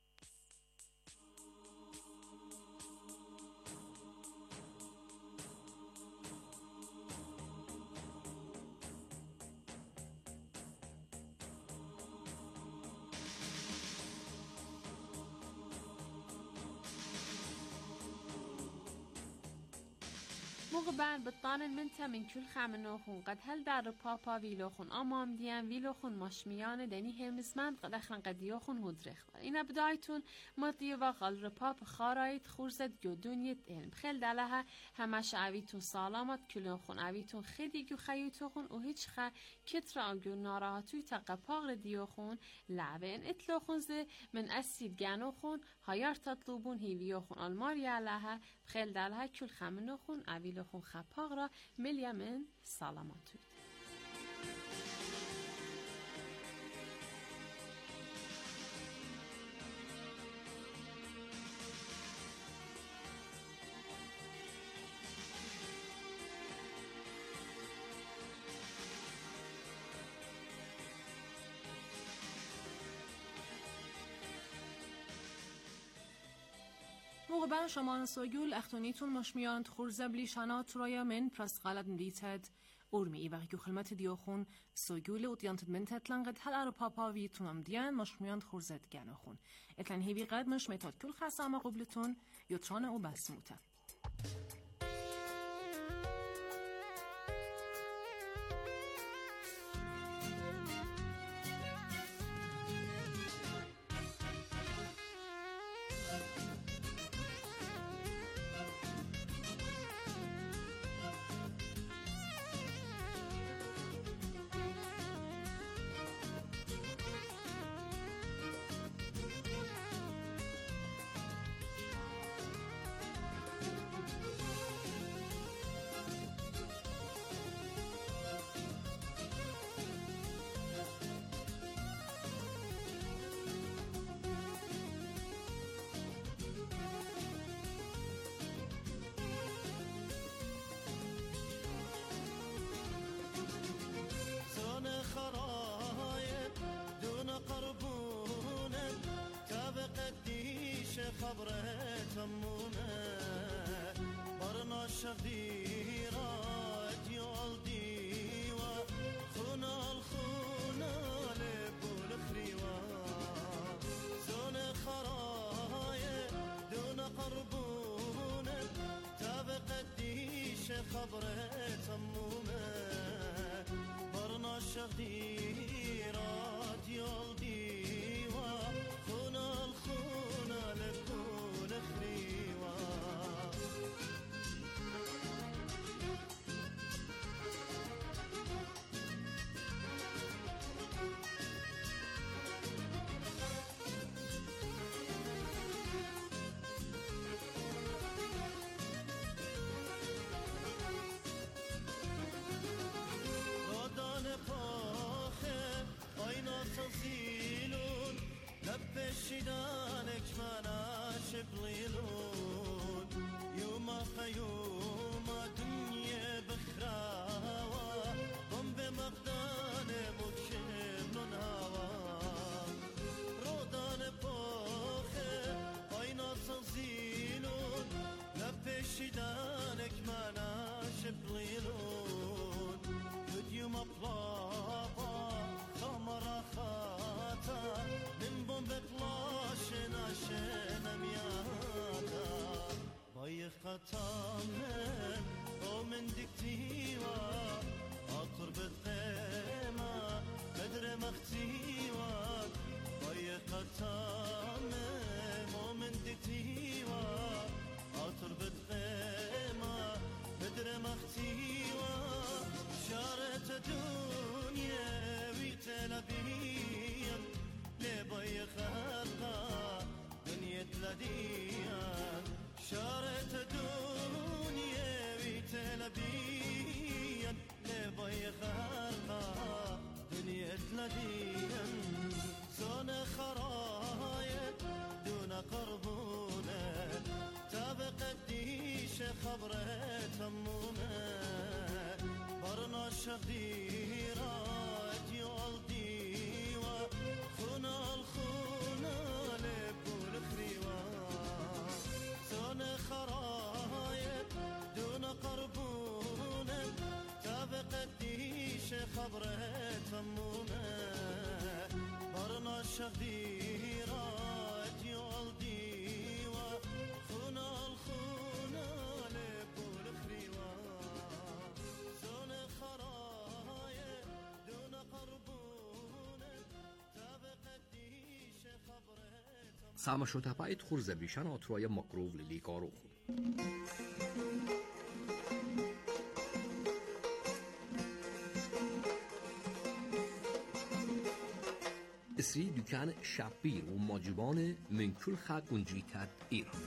موقبان بطانن منتا من كل خامنوخون قد هل دار بابا ویلوخون امام دیان ویلوخون ماشمیان دنی همزمند قد اخلان قد یوخون هدرخ اینا بدایتون مطیع و غال رپاپ خارایت خورزد گدونیت علم خیل دلها همش عویتون سالامت کلوخون عویتون خیدی گو خیوتوخون و هیچ خا کتر آگو ناراحتوی تقپاغ دیوخون لعبین اتلوخون زه من اسید گانوخون هایار تطلوبون هیویوخون الماریا لها خیل دلها کل خامنوخون عویلو خون خپاغ را ملیا من سلامتوید موقع شما سوگول اختونیتون مشمیانت خورزبلی شنات رایا من پرست غلط ندیتد أورمي إيواغيكو خلمت ديوخون سوجول وديانت بنت هتلان قد هل أرو بابا في تونام ديان مشميان خورزت جانوخون اتلان هيبي قد مش ميتاد كل خاصة قبلتون يوتران أو بسموتا خبره تمونه برنا شديرات يولدي وخنا الخنا لبول خريوا زون خرايه دون قربونه تابق ديش خبره تمونه برنا شديرات يولدي وخنا الخنا لبول خريوا تزيلون لبشدانك مانا شبليلون يوم خيوم دنيا بخراوة ضم بمقدان مكشمن هوا رودان بوخه اينا تزيلون لبشدانك مانا شبليلون يوم بلابا خمرا خاتا من بوم بطلاش ناشنم يادا باي خطامن او من دكتيوا اطر بالقيمة بدر مختيوا باي خطامن او من دكتيوا اطر بالقيمة بدر مختيوا شارت دنيا تلبيان لباي خلقا دنيا تلديان شارت دنيا تلبيان لباي خلقا دنيا تلديان زون خرايت دون قربونه تابق الديش خبره تمونه برنا شغيرات يولدي وخنا الخنا لبول خريوا زون خرايت دون قربونه تابق الديش خبره تمونه برنا شغيرات يولدي وخنا الخنا لبول خريوا زون خرايت دون قربونه تابق الديش خبره Sama shotapait khurzablishan atroya makrov lili karokhun. اسری دکان شبیر و ماجبان من کل خاک اونجیتد ایران.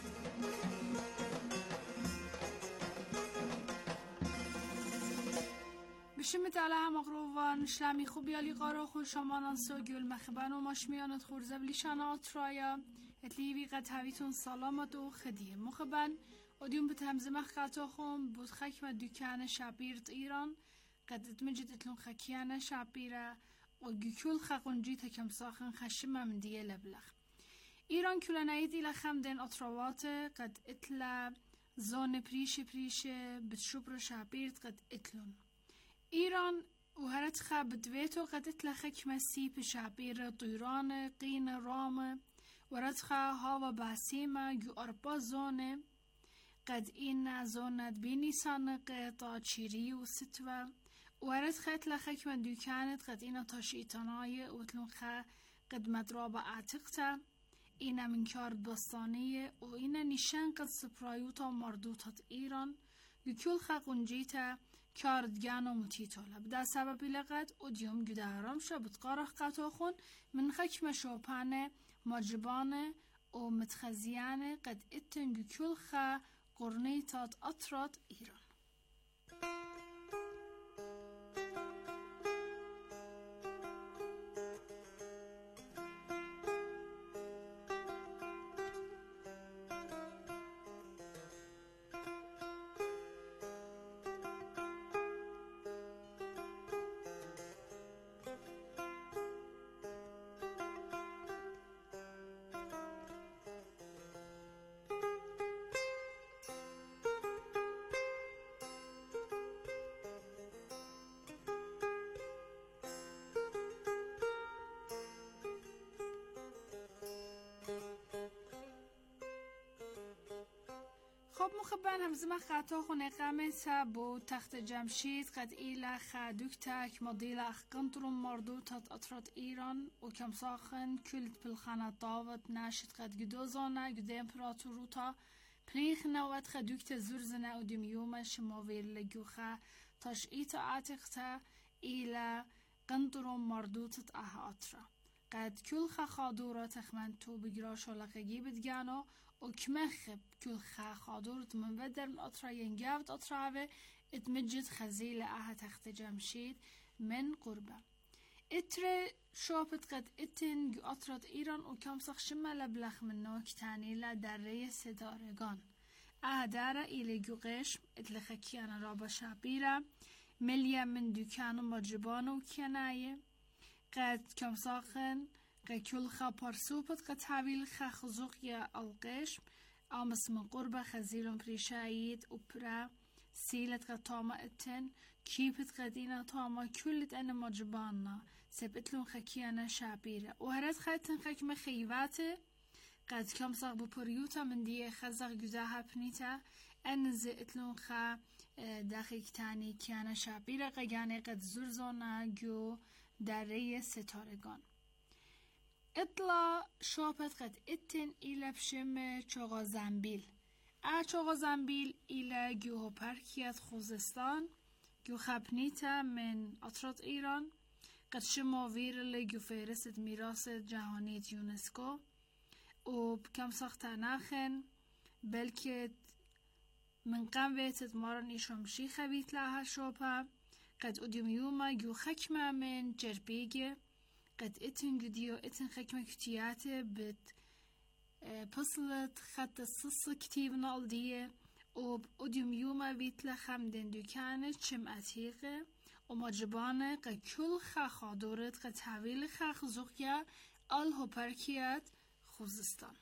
بشمت علیه مقروبان شلمی خوبی علی قارا خوش شمانان سوگل مخبن و ماشمیانت خورزه بلیشان آترایا اتلیوی قطعویتون سلامت و خدیه مخبن ادیون به تمزه مخقطا خون بود خک و دکان شبیرت ایران قدت مجدتلون خکیان شبیره و گیکول خاقونجی تکم ساخن خشم من دیه لبلخ ایران کلنایدی لخمدن اطروات قد اتلا زون پریش پریش بتشوبر شابیرت قد اتلون إيران وهرت خاب دويتو قدت لخك مسي بشعبير طيران قين رام ورتخا هاو باسيما جو أربا زونة قد إنا زونة بيني سانق تا تشيري وستوى ورتخت لخك من دوكانت قد إنا تاشيطاناي وتلونخا قد مدرابة اعتقتا إنا من كارد بستانية وإنا نشان قد سبرايوتا مردوطة إيران لكل خاقونجيتا کاردگان و متیتولا بدا سببی لقد و دیوم گدارم شا بتقارخ قطاخون من خکم شوپانه مجبانه و متخزیانه قد اتنگو کل خا قرنیتات اطرات ایران. خب مخبن همزه ما خطا خونه قمسا بو تخت جمشید قد ایلا خادوک تاک مدیل اخقنطرون مردوطت اطرات ایران و کم ساخن کلت بالخانه داوت ناشد قد گدوزانه گده امپراتوروتا پلیخ نوات خادوک تزرزنه و دمیومه شماویر لگوخه تاش ایتا عاتقتا ایلا قنطرون مردوطت اها اطرا قد كل خادورة تخمن تو بجراش ولا قجيبت جانو وكمخب كل خادورة من بدر من أطرا ينجابت أطراوه اتمجد خزيلة أها تخت جمشيد من قربة اتر شوبت قد اتن جو أطرات إيران وكم سخ شمال بلخ من نوك تاني لا درية سدارگان أها دارا إلي جو قشم اتلخكيانا رابا شابيرا مليا من دوكان مجبان وكيناية قد كم ساخن قد كل خا پارسوبت قد حويل خا خزوق يا القشم آمس من قربة خزيلون بريشايد وبرا سيلت قد طاما اتن كيبت قدينا طاما كلت انا مجبانا سبتلون خكيانا شابيرة وهرد خاتن خك مخيواته قد كم ساق بپريوتا من ديه خزاق جداها بنيتا انز اتلون خا داخل تاني كيانا شابيرة قياني قد زرزونا جو دره ستارگان اطلا شوپت قد اتن ایلا بشم چوغا زنبیل ا چوغا زنبیل ایلا گیوه پرکیت خوزستان گیو خبنیتا من اطرات ایران قد شماویر لگیو فهرست میراث جهانی یونسکو و بکم ساخت ناخن بلکه من قم ویتت مارن ایشمشی خویت لها شوپا قد أديم يوما جو خكمة من جربيجة قد اتن جديو اتن خكمة كتياتة بت بصلت خط الصص كتيب نالدية وب أديم يوما بيتلا خمدن دوكانة شم أتيقة ومجبانة قد كل خا خادورت قد حويل خا خزوقيا الهوبركيات خوزستان.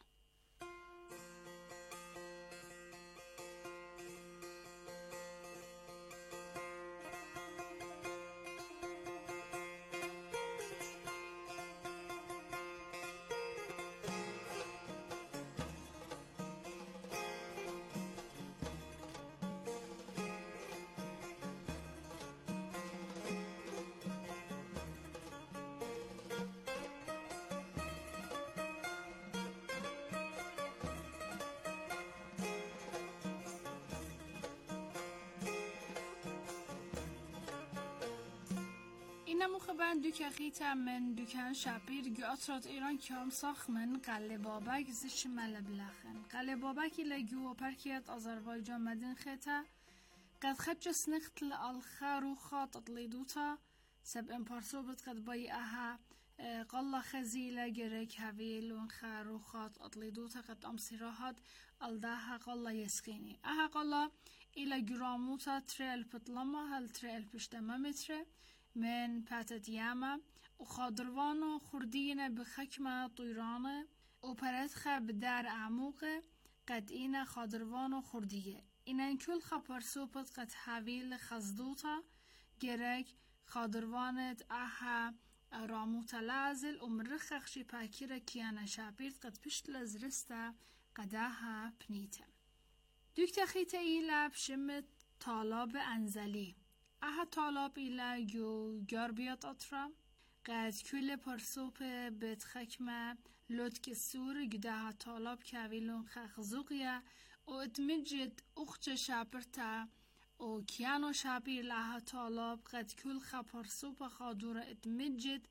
اینم خبرن دو کخیتم من دوکان شبیر گو اطرات ایران کام ساخ من قله بابک زش مل بلخن قله بابکی لگو و پرکیت آذربایجان مدین خیتا قد خبج سنخت لالخارو خاط اطلیدوتا سب امپارسو بد قد بای اها قله خزیله گرک هویل و خارو خاط اطلیدوتا قد امسیراحات الداها قله یسخینی اها قله ایلا گراموتا تریل پتلما هل تریل پشتما متره من پتت یاما و خادروان و خردین بخکم طیرانه و پرت خب در عموقه قد این خادروان و خردیه اینن کل خپرسوپت قد حویل خزدوتا گرک خادروانت اها راموت لازل ومرخ خشي باكيرا كيانا شابيرت قد بشت لزرستا قداها بنيتا دوكتا خيتا إيلا بشمت طالاب انزلي اها طالاب إيلا جو جاربيات أطرا قد كل پرسوپ بت خکمه لطک سور گده طالاب کویلون خخزوقیه و اتمجد اخچ شابرتا و کیانو شابیر لها طالاب قد کل خ پرسوپ خادور اتمجد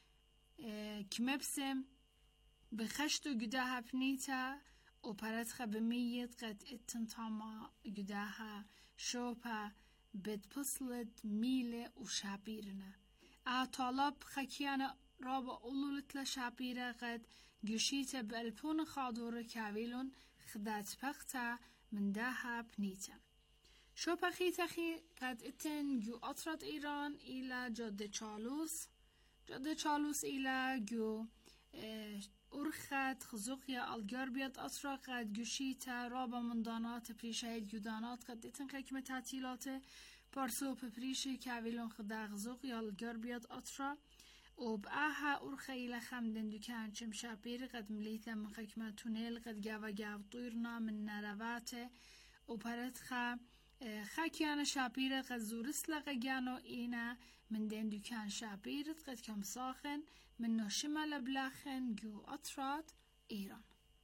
کمبسم بخشتو گده پنیتا و پرت خ بمید قد اتنتاما گده شوپا بت پسلت میله و شابیرنه اه طالب خکیان راب اولولت لشابیره قد گوشیت بلپون خادور کویلون خدات پختا من داها بنیتا شو پخیت خی قد اتن جو اطرد ایران ایلا جاده چالوس جاده چالوس ایلا جو ارخت خزوقیا الگر بیاد اطرا قد گوشیت راب مندانات پریشهید گودانات قد اتن خکم تعطیلات پارسوپ پریشه کویلون خدا غزوق یا الگر بیاد اطرا و بآها ارخیل خمدن دوکان چم شابیر قد ملیت من خکمه تونل قد گاوا گاو طیرنا من نرواته و پرت خا خاکیان شابیر قد زورس لقیانو اینا من دن دوکان شابیرت قد کم ساخن من نشمل بلاخن جو اطراد ایران.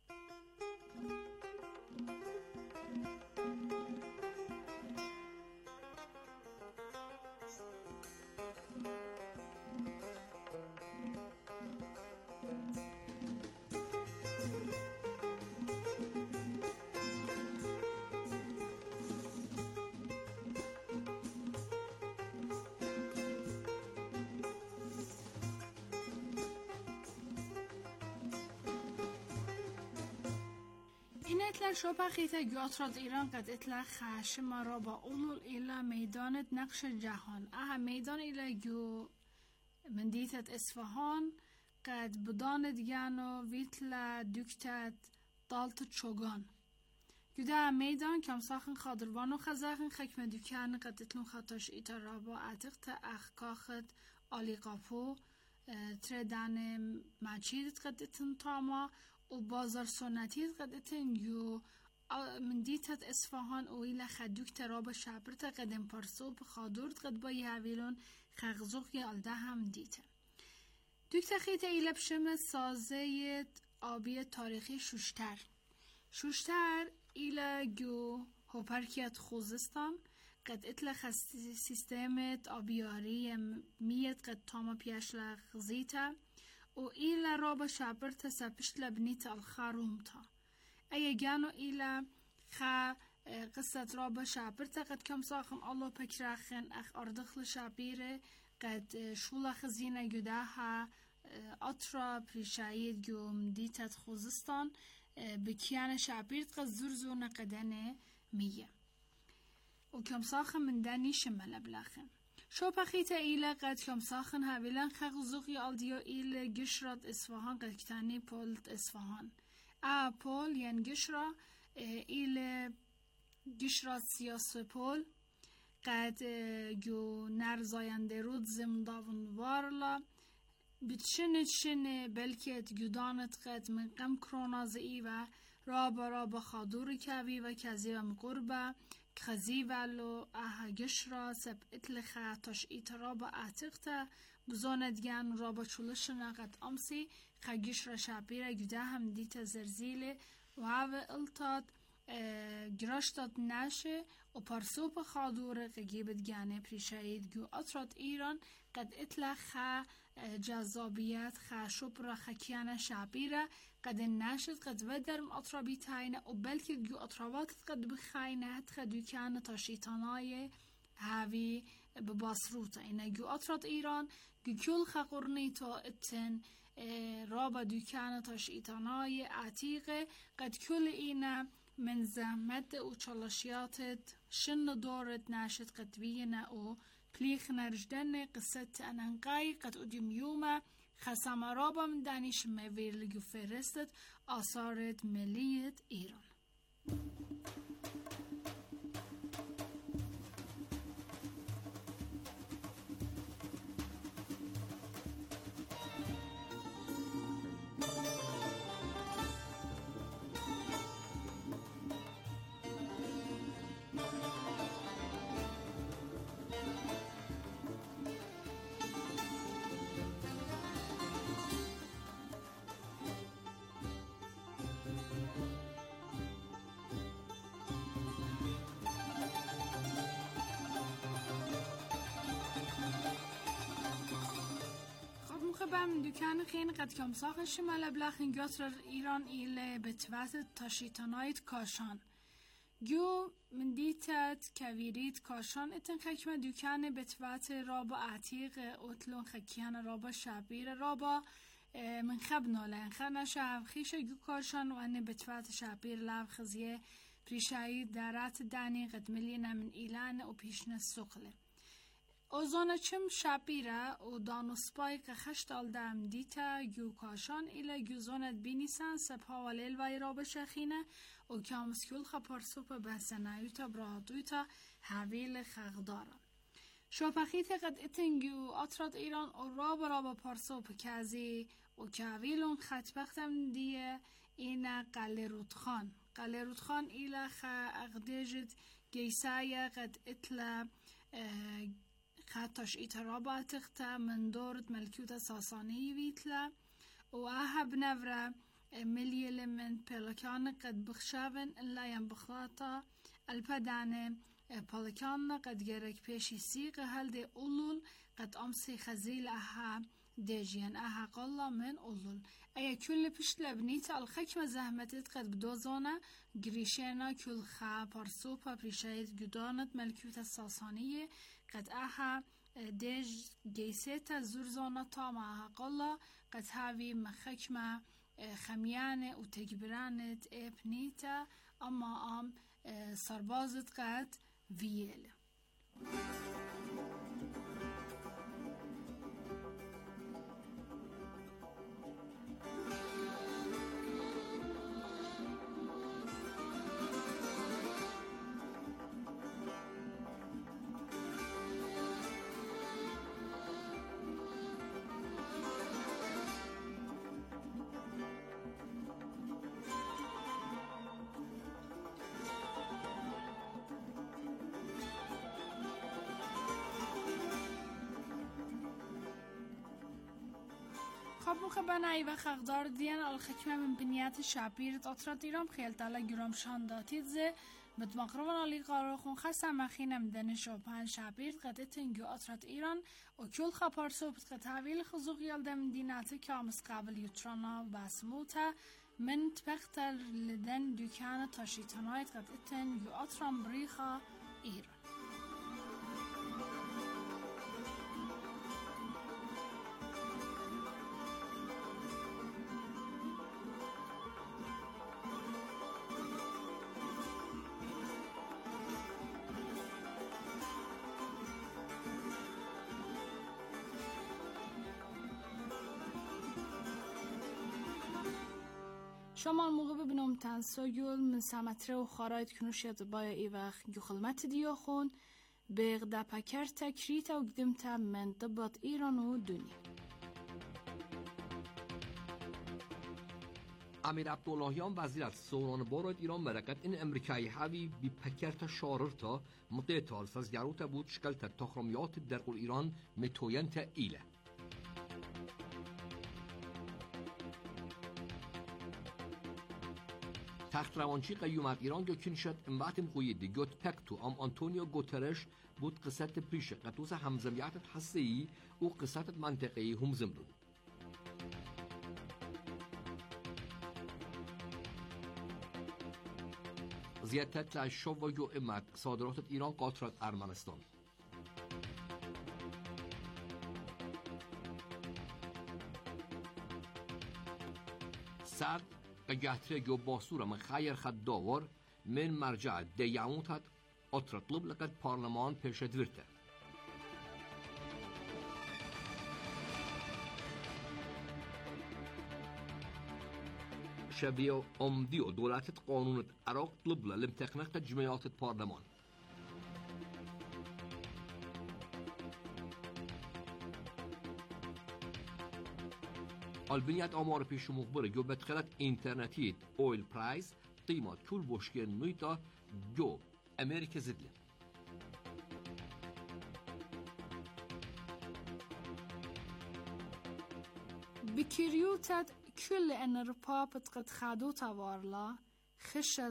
این اطلاع شبه خیطه گیاتراد ایران قد اطلاع خشم را با اولول ایلا میدانت نقش جهان اها میدان ایلا گو من دیتت اصفهان قد بداند گانو ویتلا دوکتت دالت چوگان گوده میدان کم ساخن خادروانو خزاخن خکم دوکان قد اطلون خطاش ایتا را با عتق تا اخکاخت آلی قاپو تردان مچیدت قد اتن تاما و بازار سنتی قد اتن یو من دیتت اصفهان و ایلا خدوک تراب شابرت قدم پرسوب خادورت قد با یهویلون خغزوق یالده هم دیتن دوک تخیط ایلا بشم سازه آبی تاریخی شوشتر شوشتر ایلا گو هوپرکیت خوزستان قد اتلخ سیستمت آبیاری میت قد تاما پیشلخ زیتا و ایلا رابا شابرت سپشت لبنیت الخاروم تا ای گانو ایلا خا قصة رابا شابرت قد کم ساخم الله پکرخن اخ اردخل شابیره قد شولخ زینه گداها اطرا پریشاید گوم دیتت خوزستان بکیان شابیرت قد زرزو نقدنه میه و کم ساخم من دنی شمال بلاخن شو بخيت إلى قد كم ساخن هاويلان خغزوغي الديو إلى جشرة إصفهان قد كتاني بولت إصفهان آ بول ين جشرة إلى جشرة سياسة بول قد جو نرزاينده رود زمداون وارلا بتشنت شنه بلكت جدانت قد من قم كرونازئي و رابا رابا خادور كاوي و كازي و مقربه خزی ولو اه گشرا سب اتلخه تاش ایترابا اعتقتا بزاندگن رابا چولش نقد امسی خگیش را شابیره گده هم دیت زرزیله و هاو التاد گراشتاد نشه و پرسوب خادور قگیبت گانه پریشاید گو اطراد ایران قد اتلخه جذابیت خشوب را خکیانه شابیره قد نشد قد ودرم اطرابی تاینه و بلکه گو اطرابات قد بخاینه هت خدو کانه تا شیطانای هاوی بباسروتا اینه گو اطراد ایران گو کل خقرنی تا اتن رابا دو کانه تا شیطانای عتیقه قد کل اینه من زحمت و چالشیاتت شن دارت نشد قد وینه و پلیخ نرجدن قصة اننقای قد ادیم یومه خسام رابا من دانش مویرلگو فرستد آثارت ملیت ایران مخبم دکان خین قد کم ساخش ملبلخ گاتر ایران ایل بتوات تاشیتانایت کاشان گو من دیتت کویریت کاشان اتن خکمه دکان بتوات رابا عتیق اتلون خکیان رابا شبیر رابا من خب نالن خنا شب خیش گو کاشان و انه بتوات شبیر لب خزیه پریشایی درات دانی قد ملینا من ایلان و پیشن سقله اوزانا چم شبیره و دانو سپای که خشت آلدم دیتا گو کاشان ایلا گو زونت بینیسن سپا و لیل وی را بشخینه و کامسکول خپارسوپ بسنایوتا برادویتا حویل خغدارن شوپخیت قد اتنگو اطراد ایران و رابا رابا پارسوپ کازی و کاویلون خطبختم دیه اینا قل رودخان قل رودخان ایلا خ اقدیجت گیسای قد اتلا خطاش ایترابا تختا من دورت ملكوتا ساساني ويتلا وآها بنفرة مليل من بلكان قد بخشافن إلا ينبخلاتا البدانة بلكان قد جرك بيشي سيق هل أولول قد أمسي خزيل أها ديجيان أها قلا من أولول أي كل بشت لبنيت الخكمة زهمتت قد بدوزانا قريشينا كل خا برسوبا بريشايت جدانت ملكوتا الساسانية قد أها ديج جيسيتا زرزانا طامعها قلا قد هاوي مخكمة خميانة وتجبرانت ابنيتا أما أم سربازت قد فيل خب مخبنایی و خغدار دیان الخکمه من بنیات شابیرت اطراد ایرام خیلت علا گرام شانداتید زه متمقربان آلی قاروخون خسته مخینم دنش و پنج شابیرت قد اتنگو اطراد ایران و کل خبار صوبت قد تحویل خزوق یالدم دیناتی که آمس قابل یوترانا بسموتا من تبختر لدن دوکان تاشیتانایت قد اتنگو اطرام بریخا ایران شما موقع ببینم تنسایل من سمتره و خارایت کنوشیت بایا ای وقت گو خلمت دیا خون بغ دا پکر تکریت و گدم تا من دبات ایران و دنیا امیر عبداللهیان وزیر از سوران بارد ایران مرکت این امریکایی هاوی بی پکر تا شارر تا مقیتال ساز گروتا بود شکل تا تخرمیات در ایران متوین تا ایله تخت روانچی قیومت ایران گوکین شد اموات مقوی دیگوت پکتو ام آنتونیو گوترش بود قصت پیش قطوس همزمیت حسیی و قصت منطقی هم زمرون زیادت از شو و یو امت صادرات ایران قاطرات ارمنستان سرد قجاتري جو باسورة من خير خد داور من مرجع دياموتات أطرطلب لقد برلمان بيرشد ورته شبيه أمديو دولات قانون العراق طلب لامتقناق جمعيات البرلمان البنيات آمار پیش مخبره جو بدخلت اینترنتی اویل پرایز قیمت کل بوشکه نویتا جو امریکا زدله بكريوتات كل ان ربابت قد خادوتا وارلا خش